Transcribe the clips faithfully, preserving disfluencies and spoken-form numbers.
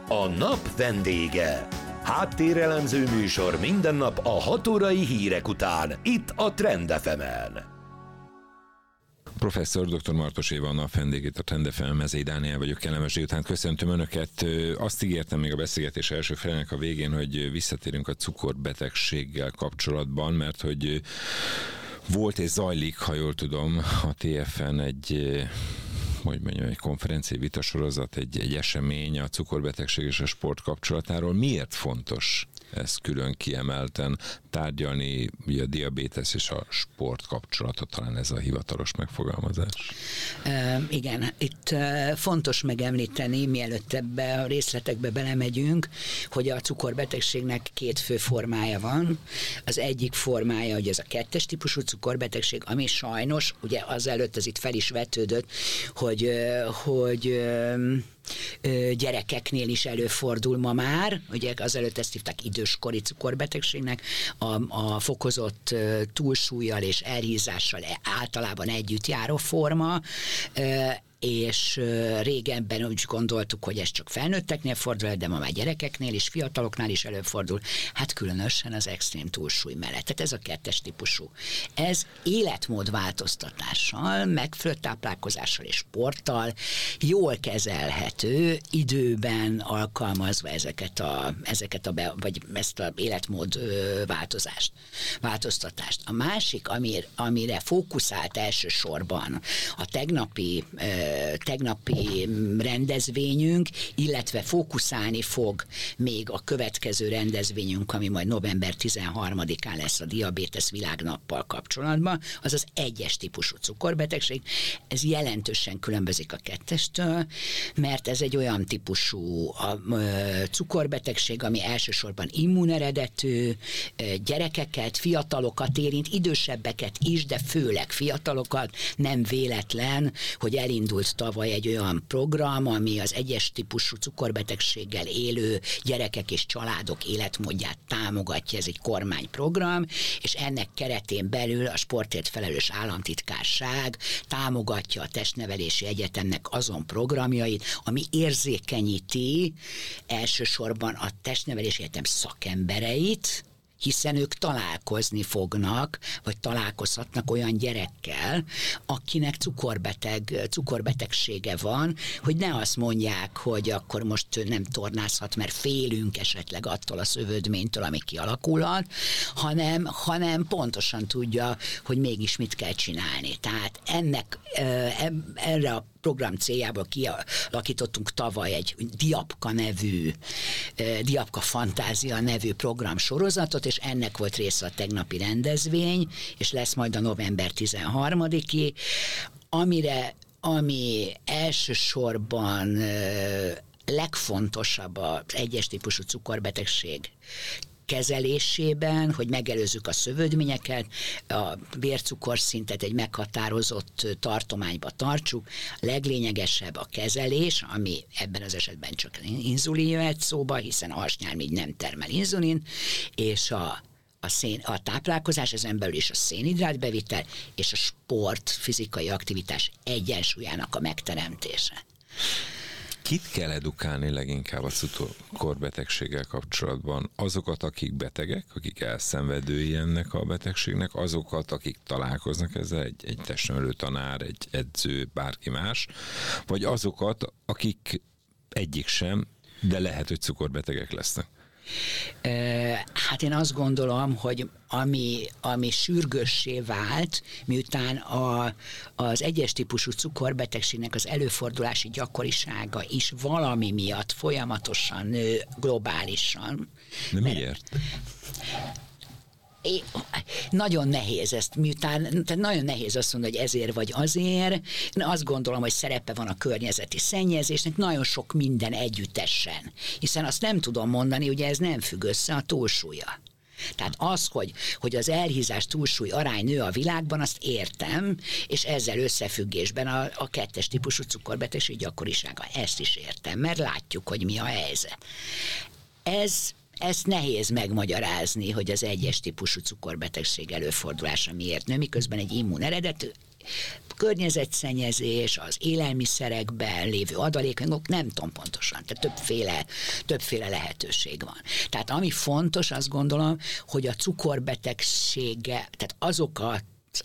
A nap vendége. Háttérelemző műsor minden nap a hat órai hírek után, itt a Trend ef emen. Professzor dr. Martos Éva a nap vendégét, a Trend ef em, Mezei Dániel vagyok, kellemes délután köszöntöm Önöket. Azt ígértem még a beszélgetés első felének a végén, hogy visszatérünk a cukorbetegséggel kapcsolatban, mert hogy volt és zajlik, ha jól tudom, a té ef en egy, hogy mondjam, egy konferencia, vitasorozat, egy, egy esemény a cukorbetegség és a sport kapcsolatáról. Miért fontos ezt külön kiemelten tárgyalni, ugye a diabétesz és a sport kapcsolata, talán ez a hivatalos megfogalmazás? Uh, igen, itt uh, fontos megemlíteni, mielőtt ebbe a részletekbe belemegyünk, hogy a cukorbetegségnek két fő formája van. Az egyik formája, hogy ez a kettes típusú cukorbetegség, ami sajnos, ugye azelőtt ez itt fel is vetődött, hogy, uh, hogy uh, gyerekeknél is előfordul ma már, ugye azelőtt ezt hívták időskori cukorbetegségnek, a, a fokozott túlsúllyal és elhízással általában együtt járó forma, és régebben úgy gondoltuk, hogy ez csak felnőtteknél fordul, de ma már gyerekeknél és fiataloknál is előfordul, hát különösen az extrém túlsúly mellett. Tehát ez a kettes típusú. Ez életmódváltoztatással, megfelelő táplálkozással és sporttal jól kezelhető, időben alkalmazva ezeket a, ezeket a be, vagy ezt az életmód változást, változtatást. A másik, amire, amire fókuszált elsősorban a tegnapi tegnapi rendezvényünk, illetve fókuszálni fog még a következő rendezvényünk, ami majd november tizenharmadikán lesz a diabétesz világnappal kapcsolatban, az az egyes típusú cukorbetegség. Ez jelentősen különbözik a kettestől, mert ez egy olyan típusú a, ö, cukorbetegség, ami elsősorban immuneredetű, gyerekeket, fiatalokat érint, idősebbeket is, de főleg fiatalokat. Nem véletlen, hogy elindult tavaly egy olyan program, ami az egyes típusú cukorbetegséggel élő gyerekek és családok életmódját támogatja, ez egy kormányprogram, és ennek keretén belül a sportért felelős államtitkárság támogatja a Testnevelési Egyetemnek azon programjait, ami érzékenyíti elsősorban a Testnevelési Egyetem szakembereit, hiszen ők találkozni fognak, vagy találkozhatnak olyan gyerekkel, akinek cukorbeteg, cukorbetegsége van, hogy ne azt mondják, hogy akkor most nem tornázhat, mert félünk esetleg attól a szövődménytől, ami kialakulhat, hanem, hanem pontosan tudja, hogy mégis mit kell csinálni. Tehát ennek, erre a program céljából kialakítottunk tavaly egy Diapka nevű, Diapka Fantázia nevű programsorozatot, és ennek volt része a tegnapi rendezvény, és lesz majd a november tizenharmadiki, amire, ami elsősorban legfontosabb az egyes típusú cukorbetegség kezelésében, hogy megelőzzük a szövődményeket, a vércukorszintet egy meghatározott tartományba tartsuk. A leglényegesebb a kezelés, ami ebben az esetben csak inzulin jöhet szóba, hiszen a hasnyálmirigy nem termel inzulin, és a A, szén, a táplálkozás, ezen belül is a szénhidrátbevitel, és a sport, fizikai aktivitás egyensúlyának a megteremtése. Kit kell edukálni leginkább a cukorbetegséggel kapcsolatban? Azokat, akik betegek, akik elszenvedői ennek a betegségnek, azokat, akik találkoznak ezzel, egy, egy testnevelő tanár, egy edző, bárki más, vagy azokat, akik egyik sem, de lehet, hogy cukorbetegek lesznek? Hát én azt gondolom, hogy ami, ami sürgőssé vált, miután a, az egyes típusú cukorbetegségnek az előfordulási gyakorisága is valami miatt folyamatosan nő globálisan. De miért? É, nagyon nehéz ezt, miután tehát nagyon nehéz azt mondani, hogy ezért vagy azért. Én azt gondolom, hogy szerepe van a környezeti szennyezésnek, nagyon sok minden együttesen. Hiszen azt nem tudom mondani, ugye ez nem függ össze a túlsúlya. Tehát az, hogy, hogy az elhízás túlsúly arány nő a világban, azt értem, és ezzel összefüggésben a, a kettes típusú cukorbetegség gyakorisága. Ezt is értem, mert látjuk, hogy mi a helyzet. Ez Ezt nehéz megmagyarázni, hogy az egyes típusú cukorbetegség előfordulása miért nő, miközben egy immun eredetű környezetszennyezés, az élelmiszerekben lévő adalékanyagok, nem tudom pontosan, tehát többféle, többféle lehetőség van. Tehát ami fontos, azt gondolom, hogy a cukorbetegsége, tehát azok a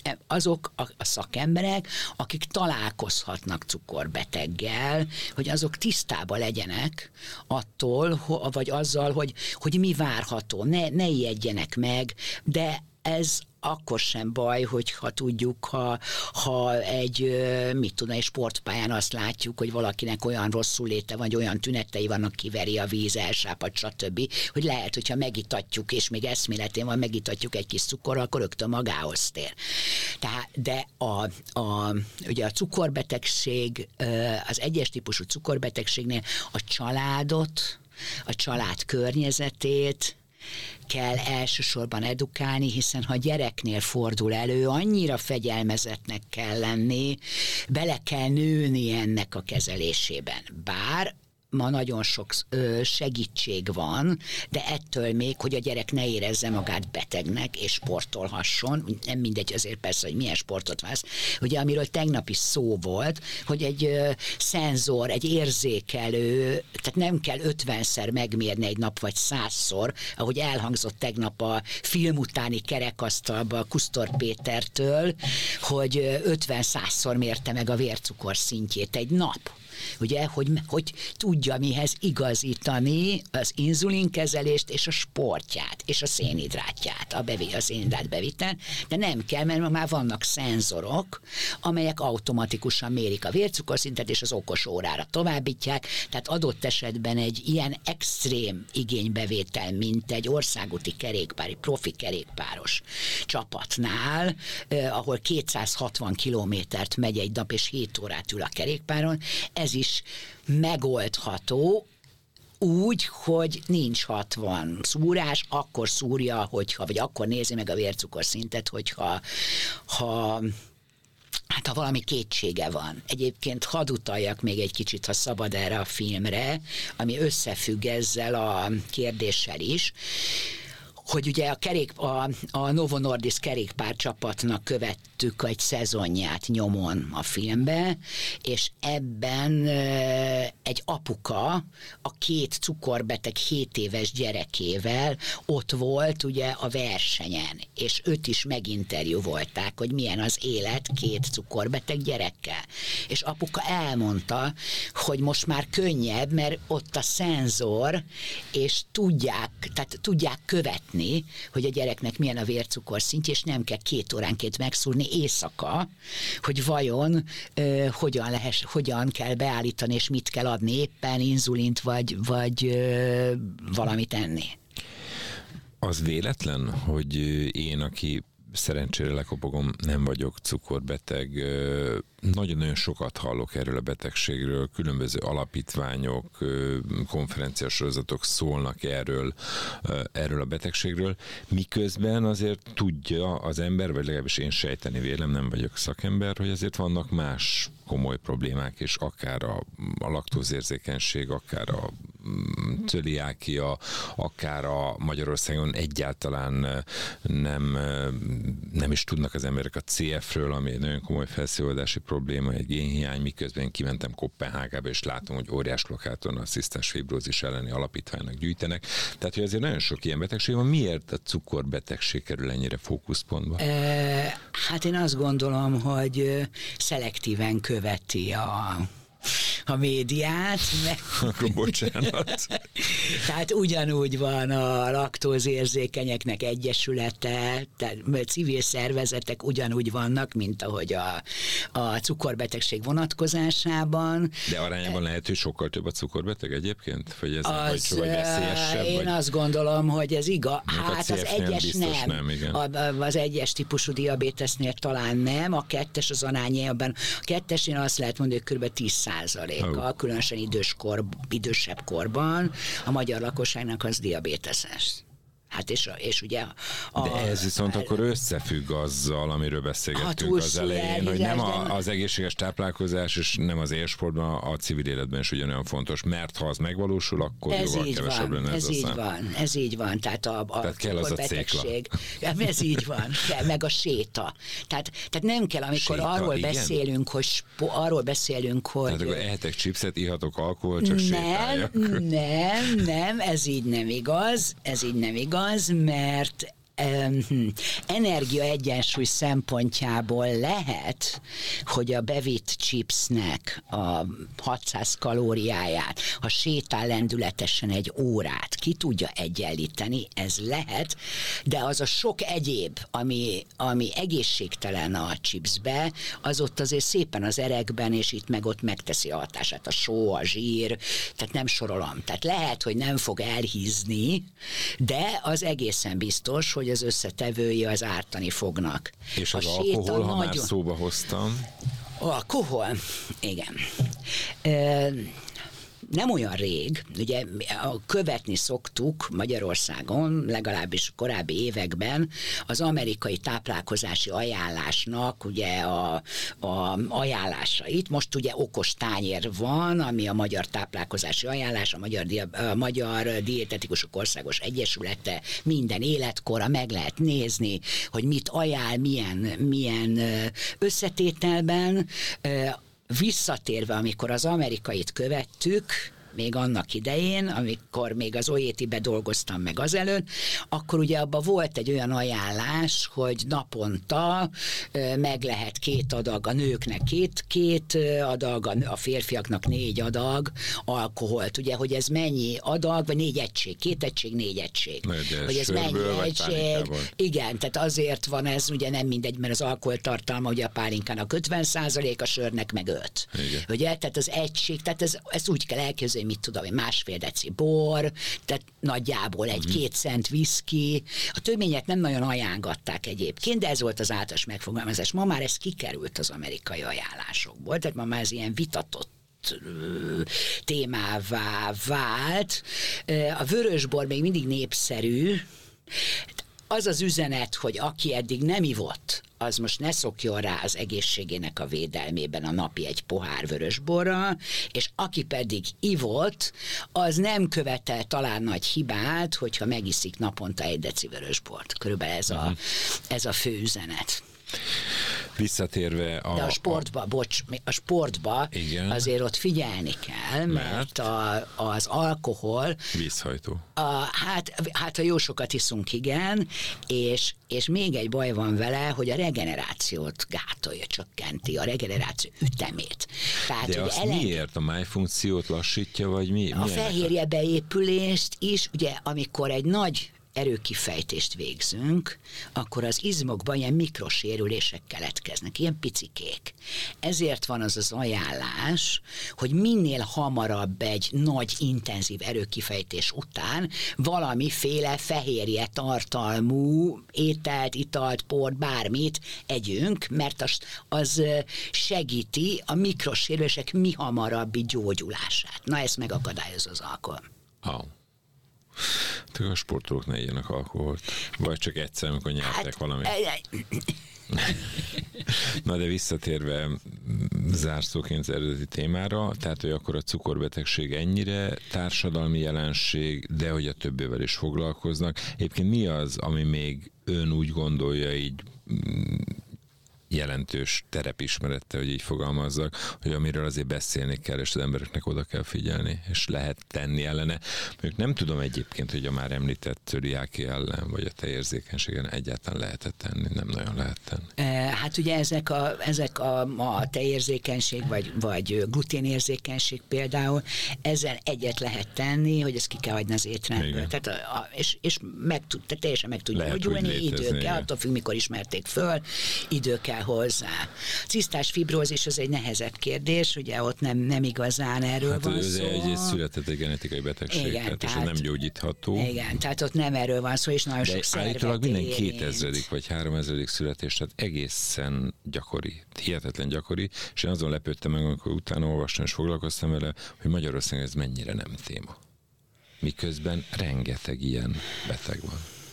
azok a, a szakemberek, akik találkozhatnak cukorbeteggel, hogy azok tisztában legyenek attól, ho, vagy azzal, hogy, hogy mi várható, ne, ne ijedjenek meg, de ez akkor sem baj, hogyha tudjuk, ha, ha egy, mit tudom, egy sportpályán azt látjuk, hogy valakinek olyan rosszul léte, vagy olyan tünetei vannak, kiveri a víz, elsápad, stb., hogy lehet, hogyha megitatjuk, és még eszméletén van, megitatjuk egy kis cukorral, akkor rögtön magához tér. Tehát, de a, a, ugye a cukorbetegség, az egyes típusú cukorbetegségnél a családot, a család környezetét kell elsősorban edukálni, hiszen ha gyereknél fordul elő, annyira fegyelmezetnek kell lenni, bele kell nőni ennek a kezelésében. Bár ma nagyon sok ö, segítség van, de ettől még, hogy a gyerek ne érezze magát betegnek, és sportolhasson, nem mindegy azért persze, hogy milyen sportot vász, ugye amiről tegnap is szó volt, hogy egy ö, szenzor, egy érzékelő, tehát nem kell ötvenszer megmérni egy nap, vagy százszor, ahogy elhangzott tegnap a film utáni kerekasztalba Kusztor Pétertől, hogy ötven-százszor mérte meg a vércukor szintjét egy nap. Ugye, hogy, hogy tudja mihez igazítani az inzulinkezelést és a sportját, és a szénhidrátját, a, bevi, a szénhidrát bevitel, de nem kell, mert már vannak szenzorok, amelyek automatikusan mérik a vércukorszintet, és az okos órára továbbítják, tehát adott esetben egy ilyen extrém igénybevétel, mint egy országúti kerékpári, profi kerékpáros csapatnál, eh, ahol kétszázhatvan kilométert megy egy nap, és hét órát ül a kerékpáron, ez is megoldható úgy, hogy nincs hatvan szúrás, akkor szúrja, hogyha, vagy akkor nézi meg a vércukorszintet, hogyha ha, hát ha valami kétsége van. Egyébként hadd utaljak még egy kicsit, ha szabad, erre a filmre, ami összefügg ezzel a kérdéssel is, hogy ugye a, kerék, a, a Novo Nordisk kerékpár csapatnak követtük egy szezonját nyomon a filmbe, és ebben e, egy apuka a két cukorbeteg hét éves gyerekével ott volt ugye a versenyen, és őt is meginterjúvolták, hogy milyen az élet két cukorbeteg gyerekkel. És apuka elmondta, hogy most már könnyebb, mert ott a szenzor, és tudják, tehát tudják követni, hogy a gyereknek milyen a vércukorszintje, és nem kell két óránként megszúrni éjszaka, hogy vajon ö, hogyan, lehess, hogyan kell beállítani, és mit kell adni, éppen inzulint, vagy, vagy ö, valamit enni. Az véletlen, hogy én, aki szerencsére lekopogom, nem vagyok cukorbeteg, nagyon-nagyon sokat hallok erről a betegségről, különböző alapítványok, konferenciasorozatok szólnak erről, erről a betegségről, miközben azért tudja az ember, vagy legalábbis én sejteni vélem, nem vagyok szakember, hogy azért vannak más komoly problémák, és akár a, a laktózérzékenység, akár a cöliákia, akár a Magyarországon egyáltalán nem, nem is tudnak az emberek a cé ef-ről, ami egy nagyon komoly felszívódási probléma, egy génhiány, miközben kimentem Koppenhágába, és látom, hogy óriás lokáton asszisztens fibrózis elleni alapítványnak gyűjtenek. Tehát, hogy azért nagyon sok ilyen betegség van. Miért a cukorbetegség kerül ennyire fókuszpontba? E, hát én azt gondolom, hogy szelektíven követi a a médiát. Akkor bocsánat. Tehát ugyanúgy van a laktózérzékenyeknek egyesülete, tehát civil szervezetek ugyanúgy vannak, mint ahogy a, a cukorbetegség vonatkozásában. De arányában lehet, hogy sokkal több a cukorbeteg egyébként? Vagy ez az, vagy, vagy veszélyesebb? Én vagy? azt gondolom, hogy ez igaz. Hát az egyes nem. nem igen. A, az egyes típusú diabétesznél talán nem, a kettes az arányában. A kettesén azt lehet mondani, hogy kb. tíz százalék. Oh. Különösen időskor, idősebb korban a magyar lakosságnak az diabéteses. Hát és, és ugye... A, de ez viszont akkor összefügg azzal, amiről beszélgettünk az elején, hogy nem a, az egészséges táplálkozás, és nem az élsportban, a civil életben is ugyanolyan fontos, mert ha az megvalósul, akkor ez jóval kevesebb van, lenne ez, ez a így szám. van, ez így van, tehát a, a tehát kell az a cékla. Ez így van, kell, meg a séta. Tehát, tehát nem kell, amikor séta, arról igen? beszélünk, hogy spo, arról beszélünk, hogy... Tehát akkor ehetek chipset, ihatok alkohol, csak nem, sétáljak. Nem, nem, ez így nem igaz, ez így nem igaz, mert um, energia egyensúly szempontjából lehet, hogy a bevitt chipsnek a hatszáz kalóriáját, ha sétál lendületesen egy órát, ki tudja egyenlíteni, ez lehet, de az a sok egyéb, ami, ami egészségtelen a chipsbe, az ott azért szépen az erekben, és itt meg ott megteszi a hatását, a só, a zsír, tehát nem sorolom. Tehát lehet, hogy nem fog elhízni, de az egészen biztos, hogy az összetevői az ártani fognak. És az a alkohol, ha nagyon... már szóba hoztam? Alkohol? Igen. E, nem olyan rég, ugye követni szoktuk Magyarországon, legalábbis korábbi években az amerikai táplálkozási ajánlásnak ugye a, a ajánlásait. Most ugye okos tányér van, ami a magyar táplálkozási ajánlás, a Magyar, a magyar Dietetikusok Országos Egyesülete minden életkora, meg lehet nézni, hogy mit ajánl, milyen, milyen összetételben. Visszatérve, amikor az amerikait követtük, még annak idején, amikor még az o e té-be dolgoztam meg azelőtt, akkor ugye abban volt egy olyan ajánlás, hogy naponta meg lehet két adag, a nőknek két, két adag, a férfiaknak négy adag alkoholt. Ugye, hogy ez mennyi adag, vagy négy egység, két egység, négy egység. Ugye, hogy ez mennyi egység. Igen, tehát azért van ez, ugye nem mindegy, mert az alkoholtartalma ugye a pálinkának ötven százalék, a sörnek meg öt. Igen. Ugye, tehát az egység, tehát ez, ezt úgy kell elképzelni, mit tudom én, másfél deci bor, tehát nagyjából egy-két uh-huh. cent viszki. A tömények nem nagyon ajánlgatták egyébként, de ez volt az általános megfogalmazás. Ma már ez kikerült az amerikai ajánlásokból, tehát ma már ez ilyen vitatott témává vált. A vörösbor még mindig népszerű. Az az üzenet, hogy aki eddig nem ivott, az most ne szokjon rá az egészségének a védelmében a napi egy pohár vörösborra, és aki pedig ivott, az nem követel talán nagy hibát, hogyha megiszik naponta egy deci vörösbort. Körülbelül ez a, ez a fő üzenet. Visszatérve a... De a sportba, a... bocs, a sportba igen. azért ott figyelni kell, mert, mert a, az alkohol... Vízhajtó. A, hát, hát ha jó sokat iszunk, igen, és, és még egy baj van vele, hogy a regenerációt gátolja, csökkenti, a regeneráció ütemét. Tehát, de azt eleng... miért? A májfunkciót lassítja, vagy mi? A fehérje beépülést is, ugye amikor egy nagy erőkifejtést végzünk, akkor az izmokban ilyen mikrosérülések keletkeznek, ilyen picikék. Ezért van az az ajánlás, hogy minél hamarabb egy nagy, intenzív erőkifejtés után valamiféle fehérje tartalmú ételt, italt, port, bármit együnk, mert az, az segíti a mikrosérülések mi hamarabbi gyógyulását. Na, ezt megakadályozza az alkohol. Oh. A sportolók ne igyanak alkoholt. Vagy csak egyszer, amikor nyertek hát, valamit. Na de visszatérve zárszóként az eredeti témára, tehát, hogy akkor a cukorbetegség ennyire társadalmi jelenség, de hogy a többével is foglalkoznak. Egyébként mi az, ami még ön úgy gondolja így jelentős terepismerette, hogy így fogalmazzak, hogy amiről azért beszélni kell, és az embereknek oda kell figyelni, és lehet tenni ellene. Mondjuk nem tudom egyébként, hogy a már említett cöliáki ellen, vagy a tejérzékenységen egyáltalán lehetett tenni, nem nagyon lehet tenni. Hát ugye ezek a, ezek a, a tejérzékenység, vagy, vagy gluténérzékenység például, ezzel egyet lehet tenni, hogy ezt ki kell hagyni az étrendből. Tehát a, a, és, és meg tud, tehát teljesen meg tudja gyógyulni, idő kell, attól függ, mikor ismerték föl, idő kell hozzá. Cisztás fibrózis az egy nehezebb kérdés, ugye ott nem, nem igazán erről hát van szó. Ez egy született egy genetikai betegség, igen, tehát, tehát és nem gyógyítható. Igen, tehát ott nem erről van szó, és nagyon de sok szervet állítólag minden érint. kétezredik vagy háromezredik születés, tehát egészen gyakori, hihetetlen gyakori, és én azon lepődtem meg, amikor utána olvastam és foglalkoztam vele, hogy Magyarországon ez mennyire nem téma. Miközben rengeteg ilyen beteg van.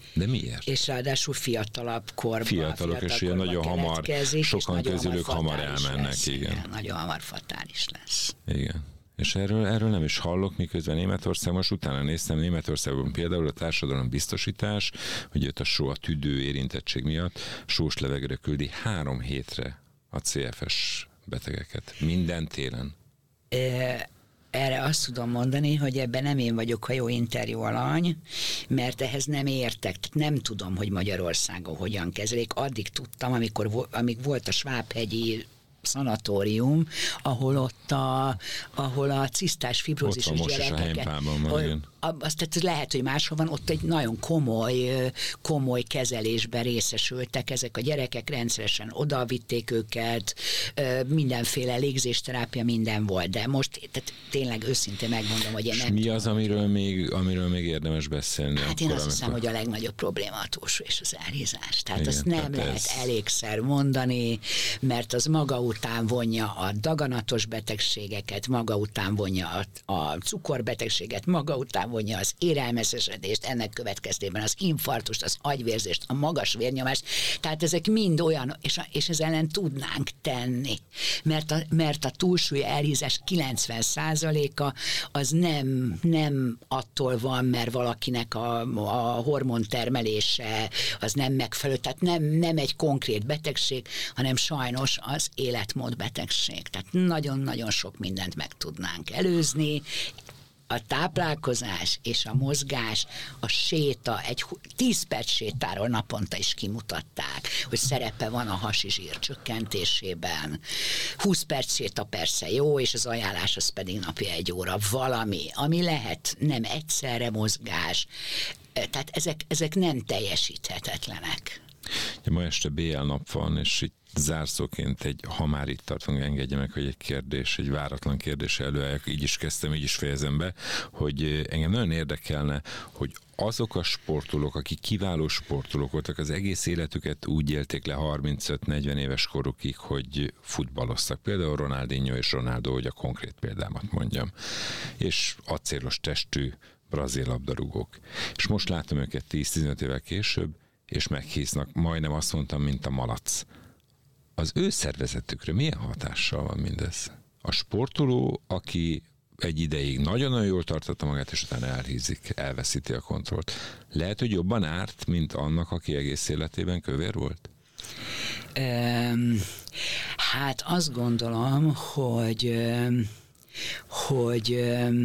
De miért? És ráadásul fiatalabb korban. Fiatalok, fiatal és ilyen nagyon hamar, sokan közülük hamar elmennek. Lesz, igen. igen. Nagyon hamar fatális lesz. Igen. És erről, erről nem is hallok, miközben Németország, most utána néztem, Németországban például a társadalombiztosítás, hogy jött a só, a tüdő érintettség miatt, sós levegőre küldi három hétre a cé ef es betegeket. Minden télen. E- Erre azt tudom mondani, hogy ebben nem én vagyok a jó interjú alany, mert ehhez nem értek. Tehát nem tudom, hogy Magyarországon hogyan kezelik. Addig tudtam, amikor, amíg volt a Svábhegyi szanatórium, ahol ott a, ahol a cisztás fibrózisos gyerekeket... Azt tehát lehet, hogy máshol van, ott egy nagyon komoly, komoly kezelésben részesültek ezek a gyerekek, rendszeresen odavitték őket, mindenféle légzésterápia, minden volt, de most tehát tényleg őszintén megmondom, hogy én nem mi tudom, az, amiről még, amiről még érdemes beszélni? Hát akkor, én azt amikor... hiszem, hogy a legnagyobb probléma a túlsúly és az elhízás. Tehát igen, azt nem tehát lehet ez... elégszer mondani, mert az maga után vonja a daganatos betegségeket, maga után vonja a, a cukorbetegséget, maga után vonja az érelmeszesedést, ennek következtében az infarktust, az agyvérzést, a magas vérnyomást, tehát ezek mind olyan, és, a, és ez ellen tudnánk tenni, mert a, mert a túlsúly elhízás kilencven százaléka az nem, nem attól van, mert valakinek a, a hormontermelése az nem megfelelő, tehát nem, nem egy konkrét betegség, hanem sajnos az életmód betegség. Tehát nagyon-nagyon sok mindent meg tudnánk előzni. A táplálkozás és a mozgás, a séta, egy tíz perc sétáról naponta is kimutatták, hogy szerepe van a hasi zsír csökkentésében. húsz perc séta persze jó, és az ajánlás az pedig napi egy óra valami, ami lehet, nem egyszerre mozgás. Tehát ezek, ezek nem teljesíthetetlenek. Ja, ma este bé el nap van, és itt zárszóként egy, ha már itt tartunk, engedje meg, hogy egy kérdés, egy váratlan kérdés előálljak, így is kezdtem, így is fejezem be, hogy engem nagyon érdekelne, hogy azok a sportolók, akik kiváló sportolók voltak, az egész életüket úgy élték le harmincöt-negyven éves korukig, hogy futballoztak. Például Ronaldinho és Ronaldo, hogy a konkrét példámat mondjam. És acélos testű brazil labdarúgók. És most látom őket tíz-tizenöt évvel később, és meghíznak, majdnem azt mondtam, mint a malac. Az ő szervezetükre milyen hatással van mindez? A sportoló, aki egy ideig nagyon-nagyon jól tartotta magát, és utána elhízik, elveszíti a kontrollt. Lehet, hogy jobban árt, mint annak, aki egész életében kövér volt? Um, hát azt gondolom, hogy, hogy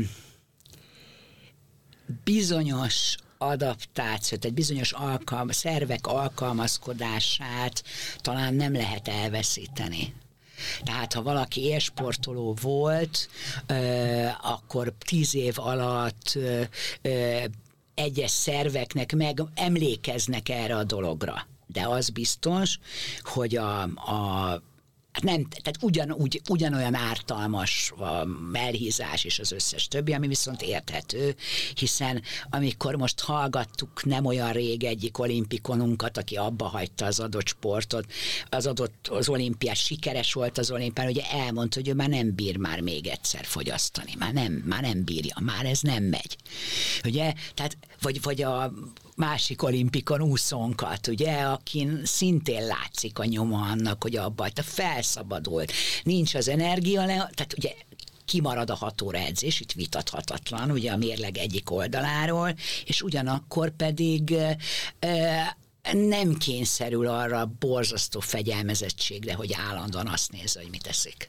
bizonyos adaptáció, tehát bizonyos alkalm, szervek alkalmazkodását talán nem lehet elveszíteni. Tehát ha valaki élsportoló volt, akkor tíz év alatt egyes szerveknek meg emlékeznek erre a dologra. De az biztos, hogy a, a Hát nem, tehát ugyanúgy, ugyanolyan ártalmas a elhízás és az összes többi, ami viszont érthető, hiszen amikor most hallgattuk nem olyan rég egyik olimpikonunkat, aki abba hagyta az adott sportot, az adott az olimpiás, sikeres volt az olimpián, ugye elmondta, hogy ő már nem bír már még egyszer fogyasztani, már nem, már nem bírja, már ez nem megy. Ugye, tehát, vagy, vagy a másik olimpikon úszónkat, ugye, akin szintén látszik a nyoma annak, hogy abba a felszabadult. Nincs az energia, le, tehát ugye kimarad a hat óra edzés, itt vitathatatlan, ugye a mérleg egyik oldaláról, és ugyanakkor pedig e, nem kényszerül arra borzasztó fegyelmezettségre, hogy állandóan azt nézze, hogy mit teszik.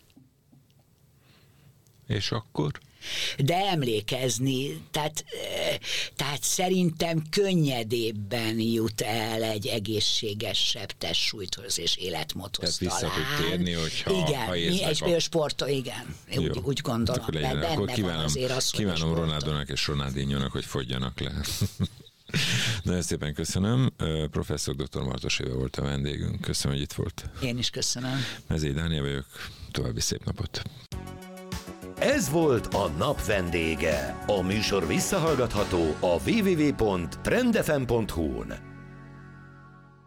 És akkor? De emlékezni, tehát, tehát szerintem könnyedébben jut el egy egészségesebb testsúlythoz és életmódhoz. Tehát vissza tud térni, hogyha igen, ha érzek. És a sportol, igen, úgy, úgy gondolom. Akkor, legyen, benne akkor kívánom, van azért az, kívánom Ronaldónak és Ronaldinhonak, hogy fogjanak le. Nagyon szépen köszönöm. Professzor dr. Martos Éva volt a vendégünk. Köszönöm, hogy itt volt. Én is köszönöm. Mezei Dániel vagyok. További szép napot. Ez volt a nap vendége. A műsor visszahallgatható a double-u double-u double-u pont trend f m pont hu-n.